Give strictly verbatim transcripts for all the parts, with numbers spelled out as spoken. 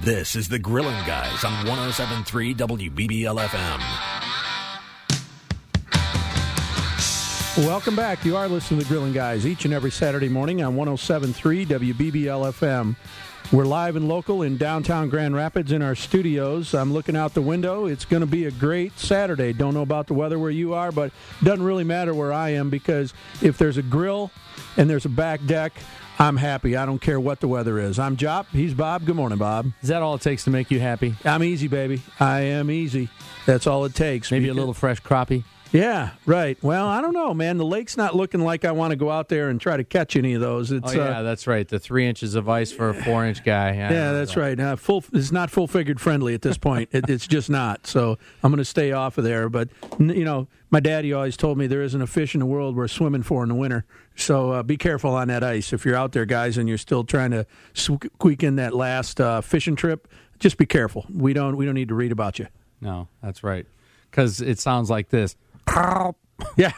This is the Grillin' Guys on one oh seven point three W B B L F M. Welcome back. You are listening to the Grillin' Guys each and every Saturday morning on one oh seven point three W B B L F M. We're live and local in downtown Grand Rapids in our studios. I'm looking out the window. It's going to be a great Saturday. Don't know about the weather where you are, but it doesn't really matter where I am because if there's a grill and there's a back deck, I'm happy. I don't care what the weather is. I'm Jop. He's Bob. Good morning, Bob. Is that all it takes to make you happy? I'm easy, baby. I am easy. That's all it takes. Maybe a little fresh crappie? Yeah, right. Well, I don't know, man. The lake's not looking like I want to go out there and try to catch any of those. It's, oh, yeah, uh, that's right. The three inches of ice for a four-inch guy. Yeah, yeah that's that. right. Uh, full, it's not full-figured friendly at this point. it, it's just not. So I'm going to stay off of there. But, you know, my daddy always told me there isn't a fish in the world worth swimming for in the winter. So uh, be careful on that ice. If you're out there, guys, and you're still trying to squeak in that last uh, fishing trip, just be careful. We don't, we don't need to read about you. No, that's right. Because it sounds like this. Yeah,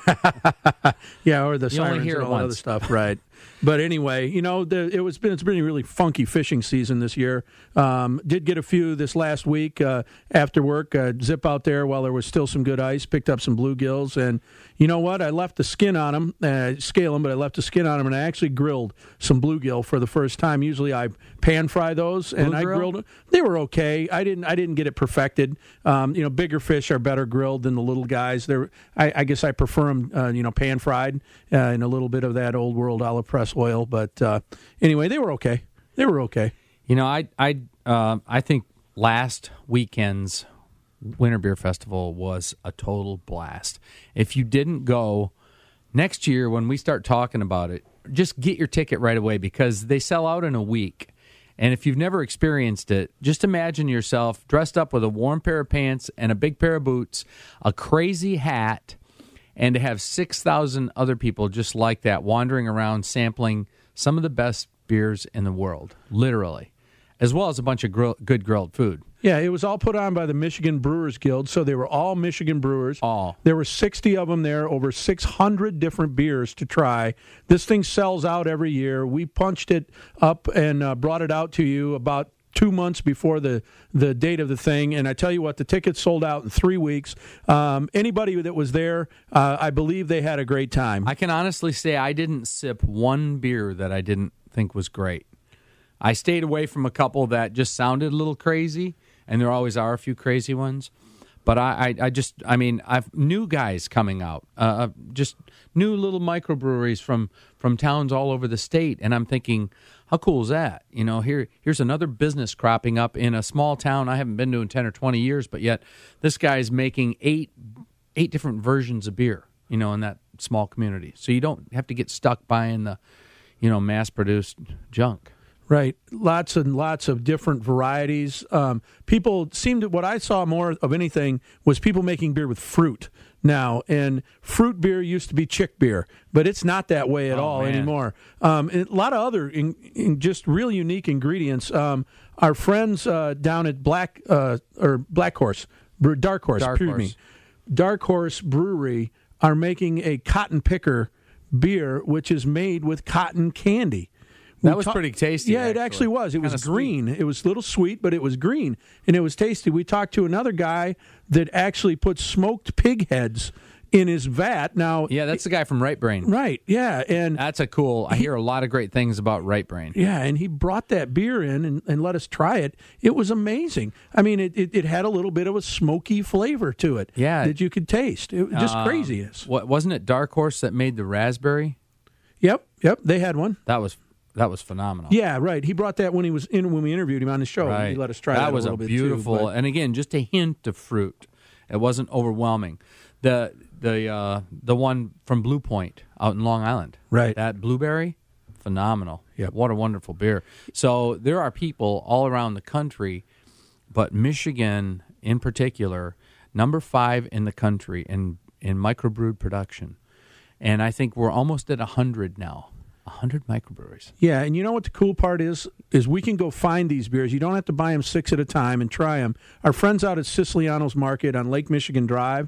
yeah, or the you sirens only hear and all it that other once. stuff, right? But anyway, you know, the, it was been it's been a really funky fishing season this year. Um, did get a few this last week uh, after work. Uh, zip out there while there was still some good ice. Picked up some bluegills, and you know what? I left the skin on them, uh, scale them, but I left the skin on them, and I actually grilled some bluegill for the first time. Usually I pan fry those, and Blue I grill? grilled them. They were okay. I didn't I didn't get it perfected. Um, you know, bigger fish are better grilled than the little guys. They're I, I guess I prefer them, uh, you know, pan fried uh, in a little bit of that old world olive press oil. But uh, anyway, they were okay. They were okay. You know, I I uh, I think last weekend's Winter Beer Festival was a total blast. If you didn't go next year when we start talking about it, just get your ticket right away because they sell out in a week. And if you've never experienced it, just imagine yourself dressed up with a warm pair of pants and a big pair of boots, a crazy hat, and to have six thousand other people just like that wandering around sampling some of the best beers in the world, literally, as well as a bunch of grill, good grilled food. Yeah, it was all put on by the Michigan Brewers Guild, so they were all Michigan brewers. All. There were sixty of them there, over six hundred different beers to try. This thing sells out every year. We punched it up and uh, brought it out to you about two months before the, the date of the thing, and I tell you what, the tickets sold out in three weeks. Um, anybody that was there, uh, I believe they had a great time. I can honestly say I didn't sip one beer that I didn't think was great. I stayed away from a couple that just sounded a little crazy, and there always are a few crazy ones. But I, I, I just, I mean, I've new guys coming out, uh, just new little microbreweries from, from towns all over the state, and I'm thinking, how cool is that? You know, here here's another business cropping up in a small town I haven't been to in ten or twenty years, but yet this guy's making eight eight different versions of beer, you know, in that small community. So you don't have to get stuck buying the, you know, mass-produced junk. Right. Lots and lots of different varieties. Um, people seem to, what I saw more of anything was people making beer with fruit now. And fruit beer used to be chick beer, but it's not that way at Oh, all man. anymore. Um, and a lot of other in, in just real unique ingredients. Um, our friends uh, down at Black uh, or Black Horse, Bre- Dark Horse, Dark excuse Horse. me, Dark Horse Brewery are making a cotton picker beer, which is made with cotton candy. That We was ta- pretty tasty, Yeah, it actually. actually was. It was Kinda green. It was a little sweet, but it was green, and it was tasty. We talked to another guy that actually put smoked pig heads in his vat. Now, Yeah, that's the guy from Right Brain. right, yeah, and That's a cool, I hear a lot of great things about Right Brain. yeah, and he brought that beer in and, and let us try it. It was amazing. I mean, it, it, it had a little bit of a smoky flavor to it. Yeah. that you could taste. It was just Uh, craziness. What, wasn't it Dark Horse that made the raspberry? Yep, yep, they had one. That was that was phenomenal. Yeah, right. He brought that when he was in when we interviewed him on the show. Right. He let us try that, that was a little bit beautiful, too. but- and again, just a hint of fruit. It wasn't overwhelming. The the uh, the one from Blue Point out in Long Island, Right. That blueberry, phenomenal. Yep. What a wonderful beer. So there are people all around the country, but Michigan in particular, number five in the country in in microbrewed production, and I think we're almost at a hundred now. A hundred microbreweries. Yeah, and you know what the cool part is? Is we can go find these beers. You don't have to buy them six at a time and try them. Our friends out at Siciliano's Market on Lake Michigan Drive,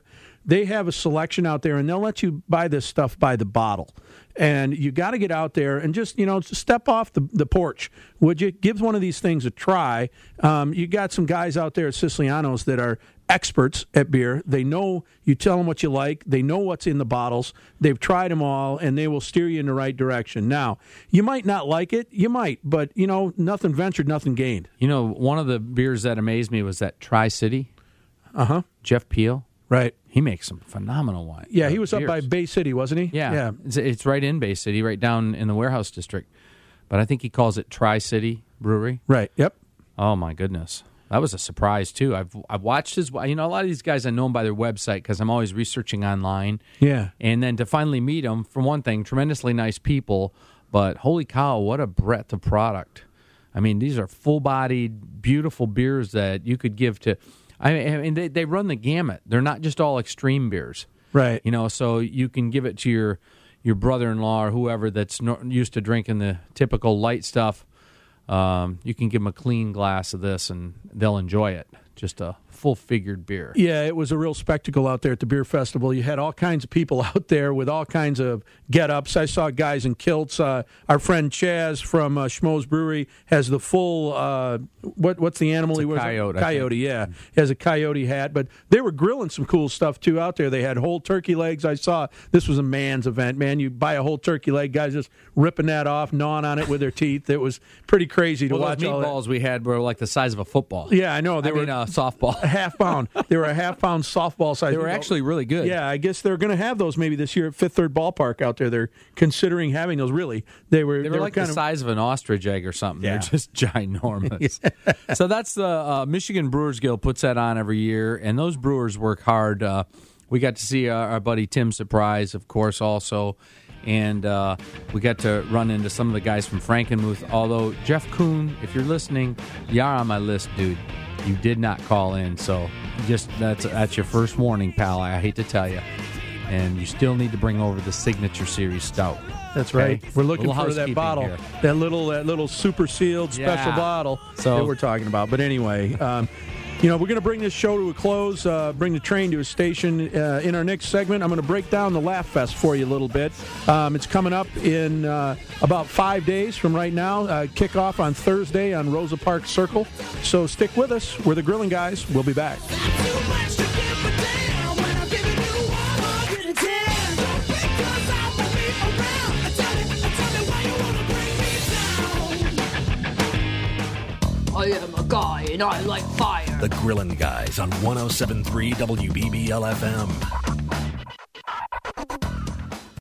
they have a selection out there, and they'll let you buy this stuff by the bottle. And you got to get out there and just, you know, step off the, the porch, would you? Give one of these things a try. Um, you got some guys out there at Siciliano's that are experts at beer. They know, you tell them what you like. They know what's in the bottles. They've tried them all, and they will steer you in the right direction. Now, you might not like it. You might, but, you know, nothing ventured, nothing gained. You know, one of the beers that amazed me was that Tri-City. Uh-huh. Jeff Peel. Right. He makes some phenomenal wine. Yeah, he was beers. up by Bay City, wasn't he? Yeah. yeah. It's, it's right in Bay City, right down in the warehouse district. But I think he calls it Tri-City Brewery. Right, yep. Oh, my goodness. That was a surprise, too. I've I've watched his... You know, a lot of these guys I know them by their website because I'm always researching online. Yeah. And then to finally meet them, for one thing, tremendously nice people, but holy cow, what a breadth of product. I mean, these are full-bodied, beautiful beers that you could give to... I mean, they, they run the gamut. They're not just all extreme beers. Right. You know, so you can give it to your, your brother-in-law or whoever that's no, used to drinking the typical light stuff. Um, you can give them a clean glass of this, and they'll enjoy it. Just a full-figured beer. Yeah, it was a real spectacle out there at the beer festival. You had all kinds of people out there with all kinds of get-ups. I saw guys in kilts. Uh, our friend Chaz from uh, Schmo's Brewery has the full, uh, what what's the animal It's he a wears? coyote. Coyote, yeah. He has a coyote hat. But they were grilling some cool stuff, too, out there. They had whole turkey legs. I saw this was a man's event, man. You buy a whole turkey leg, guys just ripping that off, gnawing on it with their teeth. It was pretty crazy to well, watch those all that. meatballs we had were like the size of a football. Yeah, I know. They I were mean, a softball. a half pound. They were a half pound softball size. They were actually really good. Yeah, I guess they're going to have those maybe this year at Fifth Third Ballpark out there. They're considering having those. Really, they were. They were they like were kind the of, size of an ostrich egg or something. Yeah. They're just ginormous. So that's the uh, Michigan Brewers Guild puts that on every year, and those brewers work hard. Uh, we got to see our, our buddy Tim Surprise, of course, also, and uh, we got to run into some of the guys from Frankenmuth. Although Jeff Kuhn, if you're listening, you're on my list, dude. You did not call in, so just that's that's your first warning, pal. I hate to tell you. And you still need to bring over the Signature Series Stout. That's okay? right. We're looking Little for that housekeeping bottle, here. that little that little super sealed special Yeah. bottle So- that we're talking about. But anyway, um, you know, we're going to bring this show to a close, uh, bring the train to a station. Uh, in our next segment, I'm going to break down the Laugh Fest for you a little bit. Um, it's coming up in uh, about five days from right now. Uh, kickoff on Thursday on Rosa Parks Circle. So stick with us. We're the Grilling Guys. We'll be back. I am a guy and I like fire. The Grillin' Guys on one oh seven point three W B B L F M.